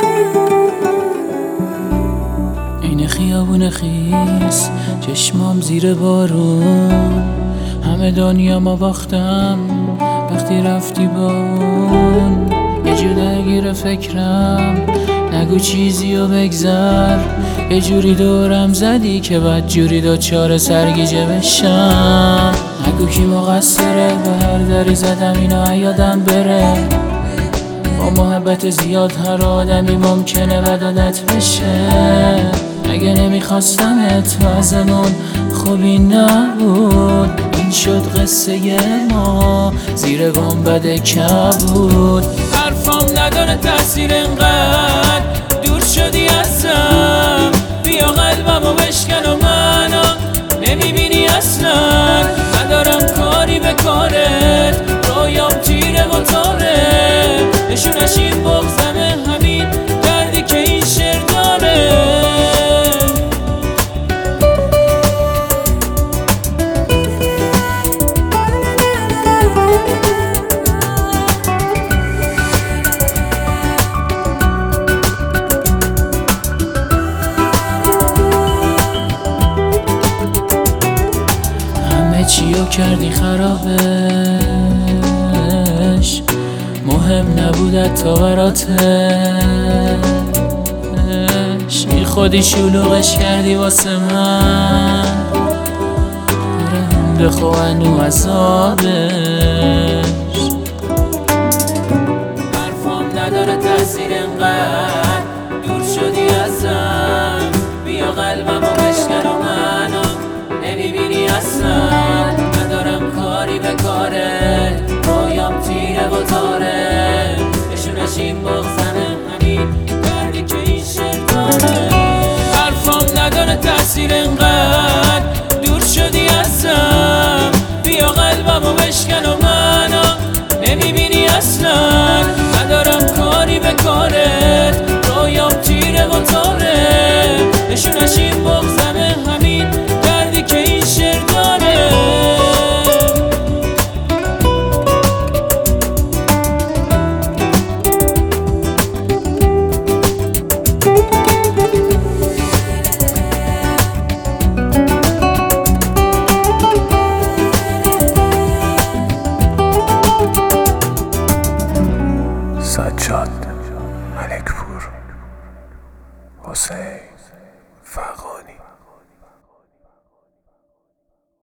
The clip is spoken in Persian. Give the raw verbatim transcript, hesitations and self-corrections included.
این خیابون خیس، چشمام زیر بارون، همه دنیا ما باختم وقتی رفتی با اون. یه جور درگیر فکرم، نگو چیزی و بگذر. یه جوری دورم زدی که بد جوری دوچار سرگیجه بشم. نگو کی مقصره، به هر دری زدم اینا یادم بره. با محبت زیاد هر آدمی ممکنه بد عادت بشه. اگه نمیخواستمت وزمون خوبی نبود. این شد قصه ما زیر گنبد کبود. حرفام نداره تاثیر انقدر دور شدی ازم. بیا قلبمو بشکن و منو نمیبینی اصلا. ندارم کاری به کارت، رویام تیره و تاره. نشونش این بغضمه، همین دردی که این شعر داره. چیو کردی خرابش، مهم نبودت تا براتش. بی خودی شلوغش کردی واسه من، دارم بخو انو عذابش. حرفام نداره تاثیر انقدر دور شدی ازم. بیا قلبمو بشکن و منو نمیبینی اصلا. ندارم کاری به کاره، رویام تیره و تاره. نشونش این بغضمه، همین دردی که این شعر داره. حرفام نداره تاثیر انقدر دور شدی ازم. بیا قلبمو بشکن و منو نمیبینی اصلا. ندارم کاری به کاره، رویام تیره و تاره. نشونش این بغضمه، همین دردی که این شعر داره. سجاد ملکپور، حسین فقط